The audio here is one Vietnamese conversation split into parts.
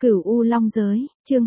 Cửu U Long Giới, chương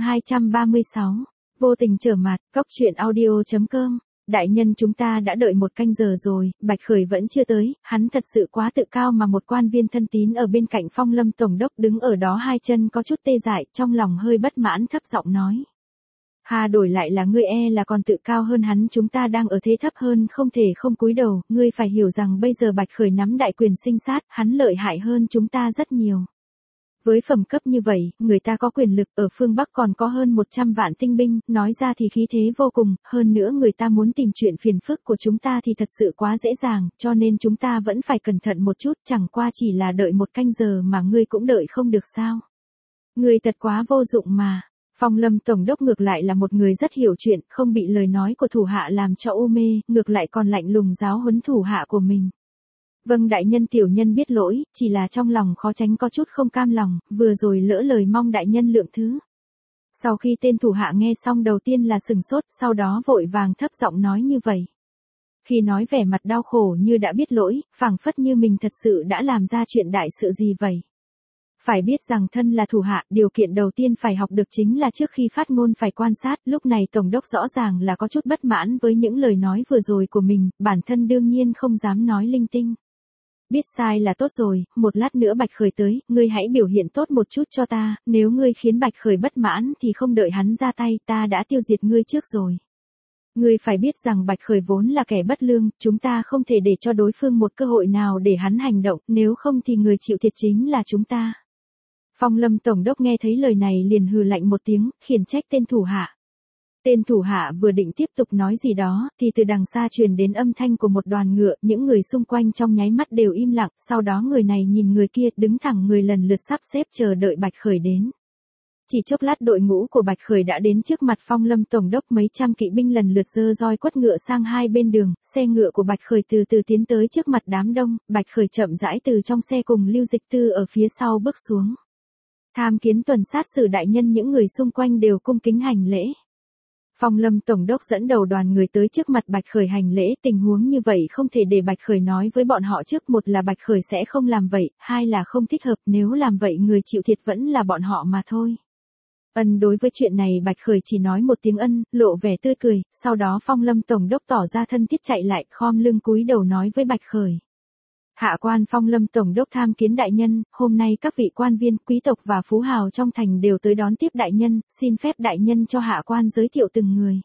236. Vô tình trở mặt, Cóc truyện audio.com. Đại nhân, chúng ta đã đợi 1 canh giờ rồi, Bạch Khởi vẫn chưa tới, hắn thật sự quá tự cao mà. Một quan viên thân tín ở bên cạnh Phong Lâm tổng đốc đứng ở đó, hai chân có chút tê dại, trong lòng hơi bất mãn thấp giọng nói. Hà, đổi lại là ngươi là còn tự cao hơn hắn, chúng ta đang ở thế thấp hơn, không thể không cúi đầu, ngươi phải hiểu rằng bây giờ Bạch Khởi nắm đại quyền sinh sát, hắn lợi hại hơn chúng ta rất nhiều. Với phẩm cấp như vậy, người ta có quyền lực, ở phương Bắc còn có hơn 100 vạn tinh binh, nói ra thì khí thế vô cùng, hơn nữa người ta muốn tìm chuyện phiền phức của chúng ta thì thật sự quá dễ dàng, cho nên chúng ta vẫn phải cẩn thận một chút, chẳng qua chỉ là đợi 1 canh giờ mà ngươi cũng đợi không được sao. Ngươi thật quá vô dụng mà. Phong Lâm tổng đốc ngược lại là một người rất hiểu chuyện, không bị lời nói của thủ hạ làm cho u mê, ngược lại còn lạnh lùng giáo huấn thủ hạ của mình. Vâng đại nhân, tiểu nhân biết lỗi, chỉ là trong lòng khó tránh có chút không cam lòng, vừa rồi lỡ lời, mong đại nhân lượng thứ. Sau khi tên thủ hạ nghe xong đầu tiên là sừng sốt, sau đó vội vàng thấp giọng nói như vậy. Khi nói vẻ mặt đau khổ như đã biết lỗi, phảng phất như mình thật sự đã làm ra chuyện đại sự gì vậy. Phải biết rằng thân là thủ hạ, điều kiện đầu tiên phải học được chính là trước khi phát ngôn phải quan sát, lúc này tổng đốc rõ ràng là có chút bất mãn với những lời nói vừa rồi của mình, bản thân đương nhiên không dám nói linh tinh. Biết sai là tốt rồi, một lát nữa Bạch Khởi tới, ngươi hãy biểu hiện tốt một chút cho ta, nếu ngươi khiến Bạch Khởi bất mãn thì không đợi hắn ra tay, ta đã tiêu diệt ngươi trước rồi. Ngươi phải biết rằng Bạch Khởi vốn là kẻ bất lương, chúng ta không thể để cho đối phương một cơ hội nào để hắn hành động, nếu không thì người chịu thiệt chính là chúng ta. Phong Lâm tổng đốc nghe thấy lời này liền hừ lạnh một tiếng, khiển trách tên thủ hạ. Tên thủ hạ vừa định tiếp tục nói gì đó, thì từ đằng xa truyền đến âm thanh của một đoàn ngựa, những người xung quanh trong nháy mắt đều im lặng, sau đó người này nhìn người kia, đứng thẳng người lần lượt sắp xếp chờ đợi Bạch Khởi đến. Chỉ chốc lát đội ngũ của Bạch Khởi đã đến trước mặt Phong Lâm tổng đốc, mấy trăm kỵ binh lần lượt giơ roi quất ngựa sang hai bên đường, xe ngựa của Bạch Khởi từ từ tiến tới trước mặt đám đông, Bạch Khởi chậm rãi từ trong xe cùng Lưu Dịch Tư ở phía sau bước xuống. Tham kiến tuần sát sử đại nhân, những người xung quanh đều cung kính hành lễ. Phong Lâm tổng đốc dẫn đầu đoàn người tới trước mặt Bạch Khởi hành lễ, tình huống như vậy không thể để Bạch Khởi nói với bọn họ trước, một là Bạch Khởi sẽ không làm vậy, hai là không thích hợp, nếu làm vậy người chịu thiệt vẫn là bọn họ mà thôi. Đối với chuyện này Bạch Khởi chỉ nói một tiếng ân, lộ vẻ tươi cười, sau đó Phong Lâm tổng đốc tỏ ra thân thiết chạy lại, khom lưng cúi đầu nói với Bạch Khởi. Hạ quan Phong Lâm tổng đốc tham kiến đại nhân, hôm nay các vị quan viên, quý tộc và phú hào trong thành đều tới đón tiếp đại nhân, xin phép đại nhân cho hạ quan giới thiệu từng người.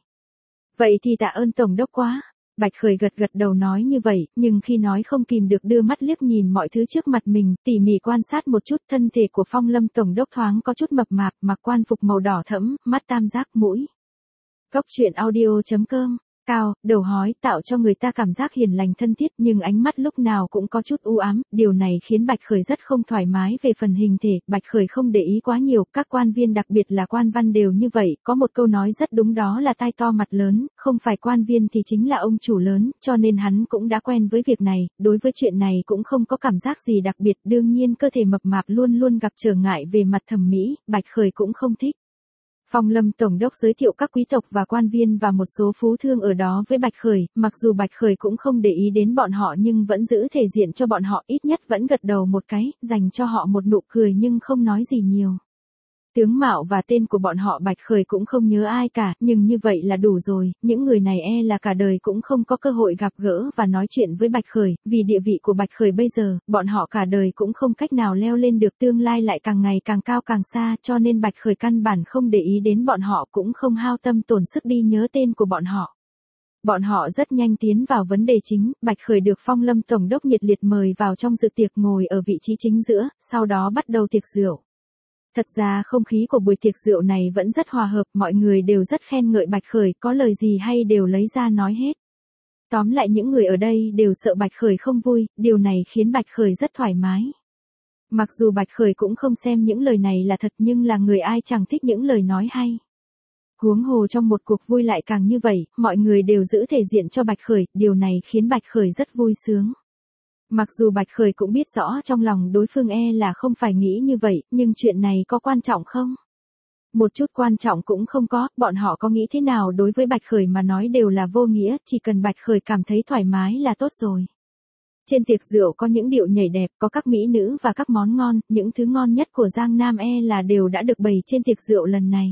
Vậy thì tạ ơn tổng đốc quá. Bạch Khởi gật gật đầu nói như vậy, nhưng khi nói không kìm được đưa mắt liếc nhìn mọi thứ trước mặt mình, tỉ mỉ quan sát một chút, thân thể của Phong Lâm tổng đốc thoáng có chút mập mạp, mặc quan phục màu đỏ thẫm, mắt tam giác, mũi Cóc truyện audio.com. Cao, đầu hói, tạo cho người ta cảm giác hiền lành thân thiết, nhưng ánh mắt lúc nào cũng có chút u ám, điều này khiến Bạch Khởi rất không thoải mái về phần hình thể. Bạch Khởi không để ý quá nhiều, các quan viên đặc biệt là quan văn đều như vậy, có một câu nói rất đúng, đó là tai to mặt lớn, không phải quan viên thì chính là ông chủ lớn, cho nên hắn cũng đã quen với việc này, đối với chuyện này cũng không có cảm giác gì đặc biệt. Đương nhiên cơ thể mập mạp luôn luôn gặp trở ngại về mặt thẩm mỹ, Bạch Khởi cũng không thích. Phong Lâm tổng đốc giới thiệu các quý tộc và quan viên và một số phú thương ở đó với Bạch Khởi, mặc dù Bạch Khởi cũng không để ý đến bọn họ nhưng vẫn giữ thể diện cho bọn họ, ít nhất vẫn gật đầu một cái, dành cho họ một nụ cười nhưng không nói gì nhiều. Tướng mạo và tên của bọn họ Bạch Khởi cũng không nhớ ai cả, nhưng như vậy là đủ rồi, những người này là cả đời cũng không có cơ hội gặp gỡ và nói chuyện với Bạch Khởi, vì địa vị của Bạch Khởi bây giờ, bọn họ cả đời cũng không cách nào leo lên được, tương lai lại càng ngày càng cao càng xa, cho nên Bạch Khởi căn bản không để ý đến bọn họ, cũng không hao tâm tổn sức đi nhớ tên của bọn họ. Bọn họ rất nhanh tiến vào vấn đề chính, Bạch Khởi được Phong Lâm tổng đốc nhiệt liệt mời vào trong dự tiệc, ngồi ở vị trí chính giữa, sau đó bắt đầu tiệc rượu. Thật ra không khí của buổi tiệc rượu này vẫn rất hòa hợp, mọi người đều rất khen ngợi Bạch Khởi, có lời gì hay đều lấy ra nói hết. Tóm lại những người ở đây đều sợ Bạch Khởi không vui, điều này khiến Bạch Khởi rất thoải mái. Mặc dù Bạch Khởi cũng không xem những lời này là thật, nhưng là người ai chẳng thích những lời nói hay. Huống hồ trong một cuộc vui lại càng như vậy, mọi người đều giữ thể diện cho Bạch Khởi, điều này khiến Bạch Khởi rất vui sướng. Mặc dù Bạch Khởi cũng biết rõ trong lòng đối phương là không phải nghĩ như vậy, nhưng chuyện này có quan trọng không? Một chút quan trọng cũng không có, bọn họ có nghĩ thế nào đối với Bạch Khởi mà nói đều là vô nghĩa, chỉ cần Bạch Khởi cảm thấy thoải mái là tốt rồi. Trên tiệc rượu có những điệu nhảy đẹp, có các mỹ nữ và các món ngon, những thứ ngon nhất của Giang Nam là đều đã được bày trên tiệc rượu lần này.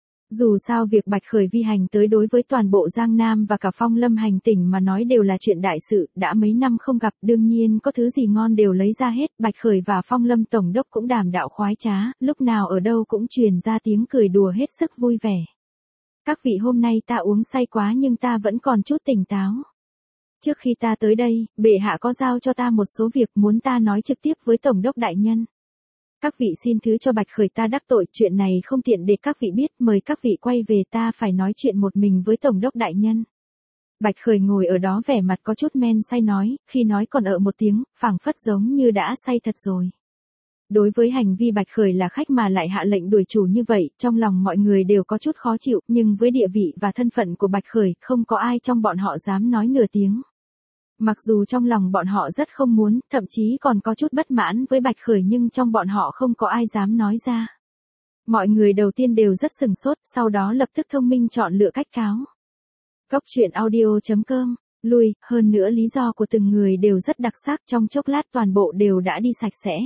Dù sao việc Bạch Khởi vi hành tới đối với toàn bộ Giang Nam và cả Phong Lâm hành tỉnh mà nói đều là chuyện đại sự, đã mấy năm không gặp, đương nhiên có thứ gì ngon đều lấy ra hết, Bạch Khởi và Phong Lâm tổng đốc cũng đàm đạo khoái trá, lúc nào ở đâu cũng truyền ra tiếng cười đùa hết sức vui vẻ. Các vị, hôm nay ta uống say quá nhưng ta vẫn còn chút tỉnh táo. Trước khi ta tới đây, bệ hạ có giao cho ta một số việc muốn ta nói trực tiếp với tổng đốc đại nhân. Các vị xin thứ cho Bạch Khởi ta đắc tội, chuyện này không tiện để các vị biết, mời các vị quay về, ta phải nói chuyện một mình với tổng đốc đại nhân. Bạch Khởi ngồi ở đó vẻ mặt có chút men say nói, khi nói còn một tiếng, phảng phất giống như đã say thật rồi. Đối với hành vi Bạch Khởi là khách mà lại hạ lệnh đuổi chủ như vậy, trong lòng mọi người đều có chút khó chịu, nhưng với địa vị và thân phận của Bạch Khởi, không có ai trong bọn họ dám nói nửa tiếng. Mặc dù trong lòng bọn họ rất không muốn, thậm chí còn có chút bất mãn với Bạch Khởi nhưng trong bọn họ không có ai dám nói ra. Mọi người đầu tiên đều rất sừng sốt, sau đó lập tức thông minh chọn lựa cách cáo. Góc truyện audio.com, lui, hơn nữa lý do của từng người đều rất đặc sắc, trong chốc lát toàn bộ đều đã đi sạch sẽ.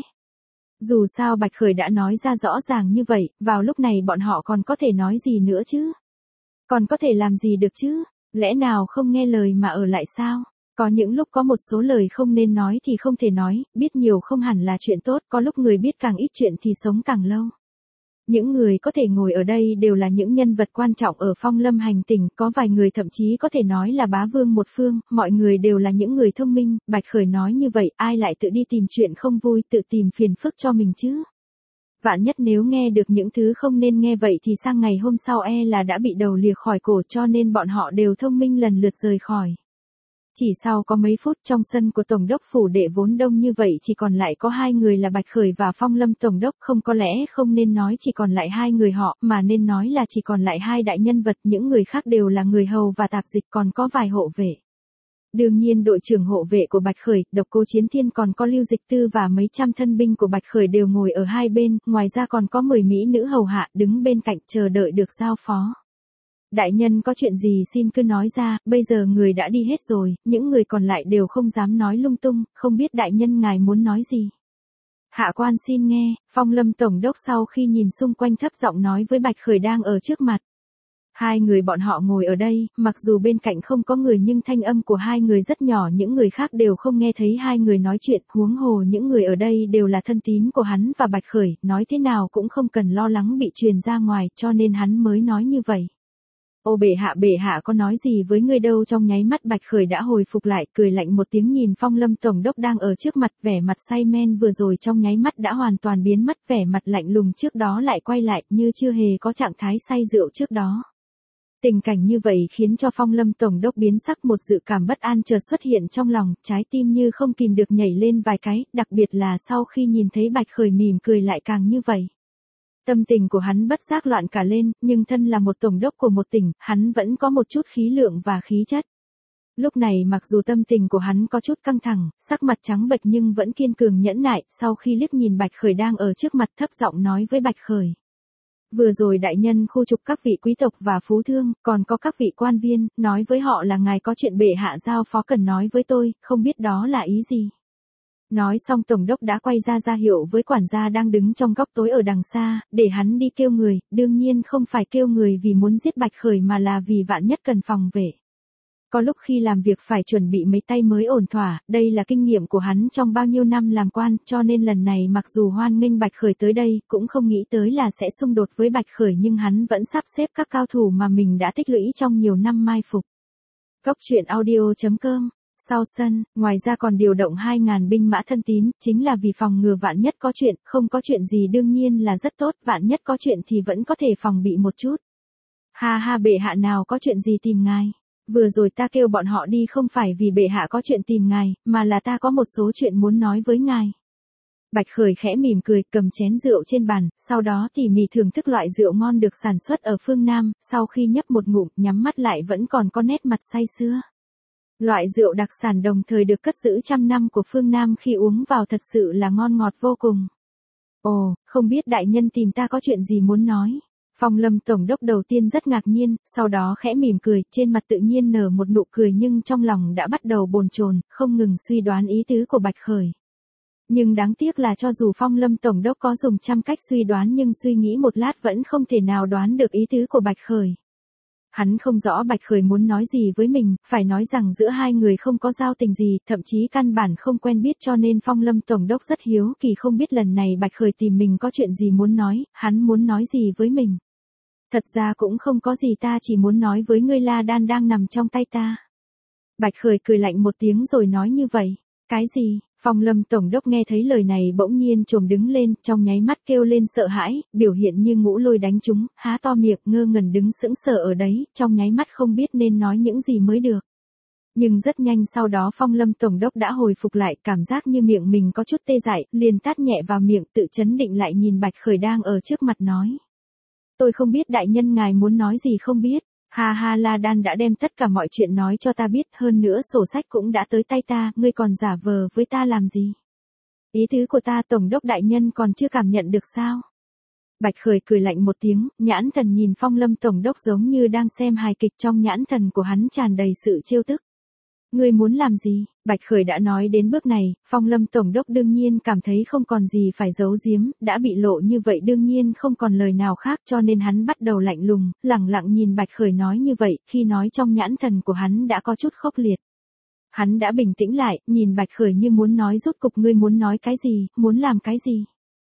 Dù sao Bạch Khởi đã nói ra rõ ràng như vậy, vào lúc này bọn họ còn có thể nói gì nữa chứ? Còn có thể làm gì được chứ? Lẽ nào không nghe lời mà ở lại sao? Có những lúc có một số lời không nên nói thì không thể nói, biết nhiều không hẳn là chuyện tốt, có lúc người biết càng ít chuyện thì sống càng lâu. Những người có thể ngồi ở đây đều là những nhân vật quan trọng ở Phong Lâm hành tỉnh, có vài người thậm chí có thể nói là bá vương một phương, mọi người đều là những người thông minh, Bạch Khởi nói như vậy, ai lại tự đi tìm chuyện không vui, tự tìm phiền phức cho mình chứ? Vạn nhất nếu nghe được những thứ không nên nghe vậy thì sang ngày hôm sau là đã bị đầu lìa khỏi cổ, cho nên bọn họ đều thông minh lần lượt rời khỏi. Chỉ sau có mấy phút, trong sân của tổng đốc phủ đệ vốn đông như vậy chỉ còn lại có hai người là Bạch Khởi và Phong Lâm tổng đốc, không, có lẽ không nên nói chỉ còn lại hai người họ, mà nên nói là chỉ còn lại hai đại nhân vật, những người khác đều là người hầu và tạp dịch, còn có vài hộ vệ. Đương nhiên đội trưởng hộ vệ của Bạch Khởi, Độc Cô Chiến Thiên, còn có Lưu Dịch Tư và mấy trăm thân binh của Bạch Khởi đều ngồi ở hai bên, ngoài ra còn có 10 mỹ nữ hầu hạ đứng bên cạnh chờ đợi được giao phó. Đại nhân có chuyện gì xin cứ nói ra, bây giờ người đã đi hết rồi, những người còn lại đều không dám nói lung tung, không biết đại nhân ngài muốn nói gì. Hạ quan xin nghe, Phong Lâm tổng đốc sau khi nhìn xung quanh thấp giọng nói với Bạch Khởi đang ở trước mặt. Hai người bọn họ ngồi ở đây, mặc dù bên cạnh không có người nhưng thanh âm của hai người rất nhỏ, những người khác đều không nghe thấy hai người nói chuyện, huống hồ những người ở đây đều là thân tín của hắn và Bạch Khởi, nói thế nào cũng không cần lo lắng bị truyền ra ngoài, cho nên hắn mới nói như vậy. Ô bệ hạ có nói gì với ngươi đâu, trong nháy mắt Bạch Khởi đã hồi phục lại, cười lạnh một tiếng nhìn Phong Lâm tổng đốc đang ở trước mặt, vẻ mặt say men vừa rồi trong nháy mắt đã hoàn toàn biến mất, vẻ mặt lạnh lùng trước đó lại quay lại, như chưa hề có trạng thái say rượu trước đó. Tình cảnh như vậy khiến cho Phong Lâm tổng đốc biến sắc, một dự cảm bất an chợt xuất hiện trong lòng, trái tim như không kìm được nhảy lên vài cái, đặc biệt là sau khi nhìn thấy Bạch Khởi mỉm cười lại càng như vậy. Tâm tình của hắn bất giác loạn cả lên, nhưng thân là một tổng đốc của một tỉnh, hắn vẫn có một chút khí lượng và khí chất. Lúc này mặc dù tâm tình của hắn có chút căng thẳng, sắc mặt trắng bệch nhưng vẫn kiên cường nhẫn nại, sau khi liếc nhìn Bạch Khởi đang ở trước mặt thấp giọng nói với Bạch Khởi. Vừa rồi đại nhân khu trục các vị quý tộc và phú thương, còn có các vị quan viên, nói với họ là ngài có chuyện bệ hạ giao phó cần nói với tôi, không biết đó là ý gì. Nói xong tổng đốc đã quay ra hiệu với quản gia đang đứng trong góc tối ở đằng xa, để hắn đi kêu người, đương nhiên không phải kêu người vì muốn giết Bạch Khởi mà là vì vạn nhất cần phòng vệ. Có lúc khi làm việc phải chuẩn bị mấy tay mới ổn thỏa, đây là kinh nghiệm của hắn trong bao nhiêu năm làm quan, cho nên lần này mặc dù hoan nghênh Bạch Khởi tới đây, cũng không nghĩ tới là sẽ xung đột với Bạch Khởi, nhưng hắn vẫn sắp xếp các cao thủ mà mình đã tích lũy trong nhiều năm mai phục. Góc truyện audio.com. Sau sân, ngoài ra còn điều động 2.000 binh mã thân tín, chính là vì phòng ngừa vạn nhất có chuyện, không có chuyện gì đương nhiên là rất tốt, vạn nhất có chuyện thì vẫn có thể phòng bị một chút. Ha bệ hạ nào có chuyện gì tìm ngài? Vừa rồi ta kêu bọn họ đi không phải vì bệ hạ có chuyện tìm ngài, mà là ta có một số chuyện muốn nói với ngài. Bạch Khởi khẽ mỉm cười, cầm chén rượu trên bàn, sau đó tỉ mỉ thưởng thức loại rượu ngon được sản xuất ở phương Nam, sau khi nhấp một ngụm, nhắm mắt lại vẫn còn có nét mặt say sưa. Loại rượu đặc sản đồng thời được cất giữ trăm năm của phương Nam khi uống vào thật sự là ngon ngọt vô cùng. Ồ, không biết đại nhân tìm ta có chuyện gì muốn nói. Phong Lâm Tổng đốc đầu tiên rất ngạc nhiên, sau đó khẽ mỉm cười, trên mặt tự nhiên nở một nụ cười nhưng trong lòng đã bắt đầu bồn chồn, không ngừng suy đoán ý tứ của Bạch Khởi. Nhưng đáng tiếc là cho dù Phong Lâm Tổng đốc có dùng trăm cách suy đoán nhưng suy nghĩ một lát vẫn không thể nào đoán được ý tứ của Bạch Khởi. Hắn không rõ Bạch Khởi muốn nói gì với mình, phải nói rằng giữa hai người không có giao tình gì, thậm chí căn bản không quen biết cho nên Phong Lâm Tổng đốc rất hiếu kỳ không biết lần này Bạch Khởi tìm mình có chuyện gì muốn nói, hắn muốn nói gì với mình. Thật ra cũng không có gì, ta chỉ muốn nói với ngươi La Đan đang nằm trong tay ta. Bạch Khởi cười lạnh một tiếng rồi nói như vậy. Cái gì? Phong Lâm Tổng đốc nghe thấy lời này bỗng nhiên trồm đứng lên, trong nháy mắt kêu lên sợ hãi, biểu hiện như ngũ lôi đánh trúng, há to miệng ngơ ngẩn đứng sững sờ ở đấy, trong nháy mắt không biết nên nói những gì mới được. Nhưng rất nhanh sau đó Phong Lâm Tổng đốc đã hồi phục lại, cảm giác như miệng mình có chút tê dại, liền tát nhẹ vào miệng, tự chấn định lại nhìn Bạch Khởi đang ở trước mặt nói. Tôi không biết đại nhân ngài muốn nói gì không biết. Ha ha, La Đan đã đem tất cả mọi chuyện nói cho ta biết, hơn nữa sổ sách cũng đã tới tay ta, ngươi còn giả vờ với ta làm gì? Ý tứ của ta Tổng đốc đại nhân còn chưa cảm nhận được sao? Bạch Khởi cười lạnh một tiếng, nhãn thần nhìn Phong Lâm Tổng đốc giống như đang xem hài kịch, trong nhãn thần của hắn tràn đầy sự trêu tức. Ngươi muốn làm gì? Bạch Khởi đã nói đến bước này, Phong Lâm Tổng đốc đương nhiên cảm thấy không còn gì phải giấu giếm, đã bị lộ như vậy đương nhiên không còn lời nào khác cho nên hắn bắt đầu lạnh lùng, lẳng lặng nhìn Bạch Khởi nói như vậy, khi nói trong nhãn thần của hắn đã có chút khốc liệt. Hắn đã bình tĩnh lại, nhìn Bạch Khởi như muốn nói rốt cục ngươi muốn nói cái gì, muốn làm cái gì?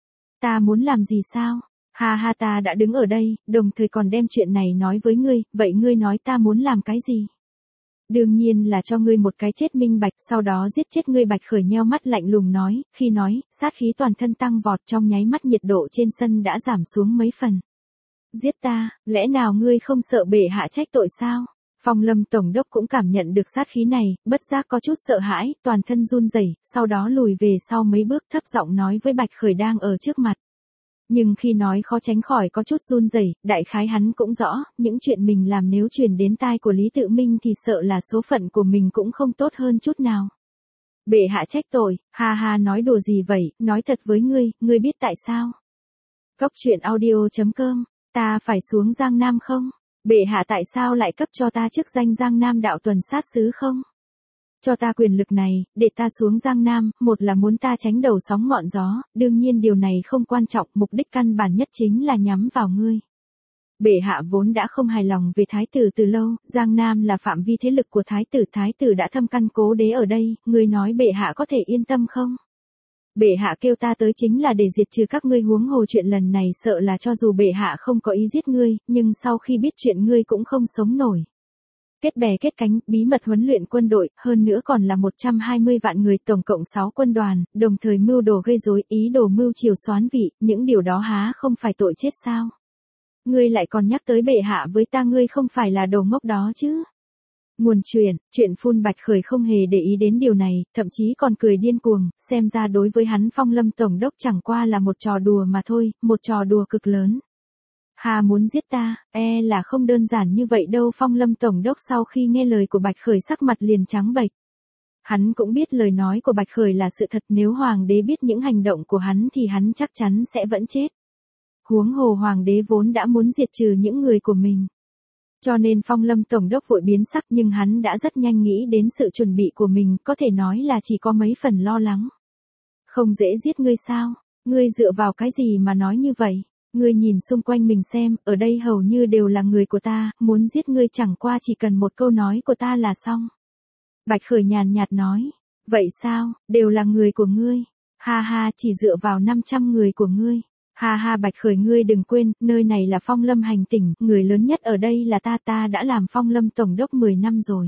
Ta muốn làm gì sao? Ha ha, ta đã đứng ở đây, đồng thời còn đem chuyện này nói với ngươi, vậy ngươi nói ta muốn làm cái gì? Đương nhiên là cho ngươi một cái chết minh bạch, sau đó giết chết ngươi. Bạch Khởi nheo mắt lạnh lùng nói, khi nói, sát khí toàn thân tăng vọt, trong nháy mắt nhiệt độ trên sân đã giảm xuống mấy phần. Giết ta, lẽ nào ngươi không sợ bệ hạ trách tội sao? Phong Lâm Tổng đốc cũng cảm nhận được sát khí này, bất giác có chút sợ hãi, toàn thân run rẩy, sau đó lùi về sau mấy bước thấp giọng nói với Bạch Khởi đang ở trước mặt. Nhưng khi nói khó tránh khỏi có chút run rẩy, đại khái hắn cũng rõ, những chuyện mình làm nếu truyền đến tai của Lý Tự Minh thì sợ là số phận của mình cũng không tốt hơn chút nào. Bệ hạ trách tội, ha ha, nói đùa gì vậy, nói thật với ngươi biết tại sao? Cốc truyện audio.com, ta phải xuống Giang Nam không? Bệ hạ tại sao lại cấp cho ta chức danh Giang Nam đạo tuần sát sứ không? Cho ta quyền lực này, để ta xuống Giang Nam, một là muốn ta tránh đầu sóng ngọn gió, đương nhiên điều này không quan trọng, mục đích căn bản nhất chính là nhắm vào ngươi. Bệ hạ vốn đã không hài lòng về thái tử từ lâu, Giang Nam là phạm vi thế lực của thái tử đã thâm căn cố đế ở đây, ngươi nói bệ hạ có thể yên tâm không? Bệ hạ kêu ta tới chính là để diệt trừ các ngươi, huống hồ chuyện lần này sợ là cho dù bệ hạ không có ý giết ngươi, nhưng sau khi biết chuyện ngươi cũng không sống nổi. Kết bè kết cánh, bí mật huấn luyện quân đội, hơn nữa còn là 120 vạn người, tổng cộng 6 quân đoàn, đồng thời mưu đồ gây rối, ý đồ mưu triều soán vị, những điều đó há không phải tội chết sao? Ngươi lại còn nhắc tới bệ hạ với ta, ngươi không phải là đồ ngốc đó chứ? Nguồn chuyện phun. Bạch Khởi không hề để ý đến điều này, thậm chí còn cười điên cuồng, xem ra đối với hắn Phong Lâm Tổng đốc chẳng qua là một trò đùa mà thôi, một trò đùa cực lớn. Hà muốn giết ta, là không đơn giản như vậy đâu. Phong Lâm Tổng đốc sau khi nghe lời của Bạch Khởi sắc mặt liền trắng bệch. Hắn cũng biết lời nói của Bạch Khởi là sự thật, nếu hoàng đế biết những hành động của hắn thì hắn chắc chắn sẽ vẫn chết. Huống hồ hoàng đế vốn đã muốn diệt trừ những người của mình. Cho nên Phong Lâm Tổng đốc vội biến sắc, nhưng hắn đã rất nhanh nghĩ đến sự chuẩn bị của mình, có thể nói là chỉ có mấy phần lo lắng. Không dễ giết ngươi sao? Ngươi dựa vào cái gì mà nói như vậy? Ngươi nhìn xung quanh mình xem, ở đây hầu như đều là người của ta, muốn giết ngươi chẳng qua chỉ cần một câu nói của ta là xong. Bạch Khởi nhàn nhạt nói, vậy sao, đều là người của ngươi? Ha ha, chỉ dựa vào 500 người của ngươi. Ha ha, Bạch Khởi, ngươi đừng quên, nơi này là Phong Lâm hành tỉnh, người lớn nhất ở đây là ta đã làm Phong Lâm Tổng đốc 10 năm rồi.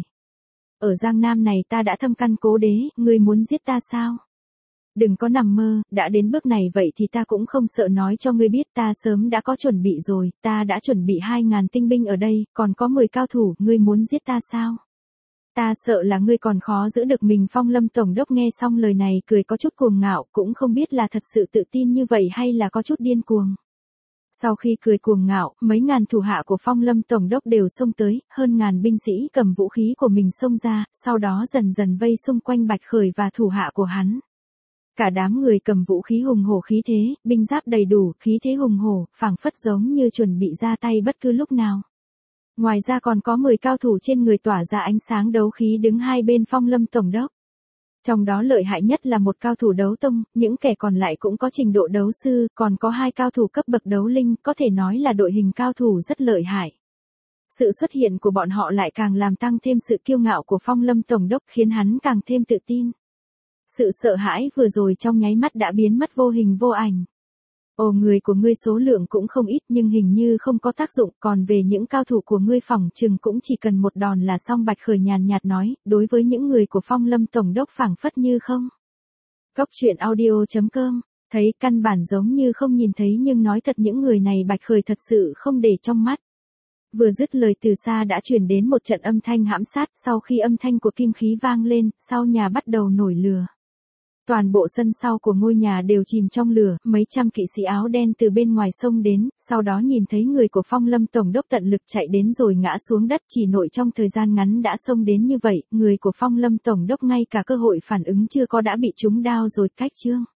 Ở Giang Nam này ta đã thâm căn cố đế, ngươi muốn giết ta sao? Đừng có nằm mơ, đã đến bước này vậy thì ta cũng không sợ nói cho ngươi biết, ta sớm đã có chuẩn bị rồi, ta đã chuẩn bị 2.000 tinh binh ở đây, còn có 10 cao thủ, ngươi muốn giết ta sao? Ta sợ là ngươi còn khó giữ được mình. Phong Lâm Tổng đốc nghe xong lời này cười có chút cuồng ngạo, cũng không biết là thật sự tự tin như vậy hay là có chút điên cuồng. Sau khi cười cuồng ngạo, mấy ngàn thủ hạ của Phong Lâm Tổng đốc đều xông tới, hơn ngàn binh sĩ cầm vũ khí của mình xông ra, sau đó dần dần vây xung quanh Bạch Khởi và thủ hạ của hắn. Cả đám người cầm vũ khí hùng hổ khí thế, binh giáp đầy đủ, khí thế hùng hổ, phảng phất giống như chuẩn bị ra tay bất cứ lúc nào. Ngoài ra còn có 10 cao thủ trên người tỏa ra ánh sáng đấu khí đứng hai bên Phong Lâm tổng đốc. Trong đó lợi hại nhất là một cao thủ đấu tông, những kẻ còn lại cũng có trình độ đấu sư, còn có 2 cao thủ cấp bậc đấu linh, có thể nói là đội hình cao thủ rất lợi hại. Sự xuất hiện của bọn họ lại càng làm tăng thêm sự kiêu ngạo của Phong Lâm tổng đốc, khiến hắn càng thêm tự tin. Sự sợ hãi vừa rồi trong nháy mắt đã biến mất vô hình vô ảnh. Ồ, người của ngươi số lượng cũng không ít nhưng hình như không có tác dụng, còn về những cao thủ của ngươi phỏng chừng cũng chỉ cần một đòn là xong. Bạch Khởi nhàn nhạt nói, đối với những người của Phong Lâm tổng đốc phảng phất như không. Góc truyện audio.com, thấy căn bản giống như không nhìn thấy nhưng nói thật những người này Bạch Khởi thật sự không để trong mắt. Vừa dứt lời từ xa đã truyền đến một trận âm thanh hãm sát, sau khi âm thanh của kim khí vang lên, sau nhà bắt đầu nổi lửa. Toàn bộ sân sau của ngôi nhà đều chìm trong lửa, mấy trăm kỵ sĩ áo đen từ bên ngoài sông đến, sau đó nhìn thấy người của Phong Lâm tổng đốc tận lực chạy đến rồi ngã xuống đất, chỉ nội trong thời gian ngắn đã xông đến như vậy, người của Phong Lâm tổng đốc ngay cả cơ hội phản ứng chưa có đã bị trúng đao rồi. Cách chương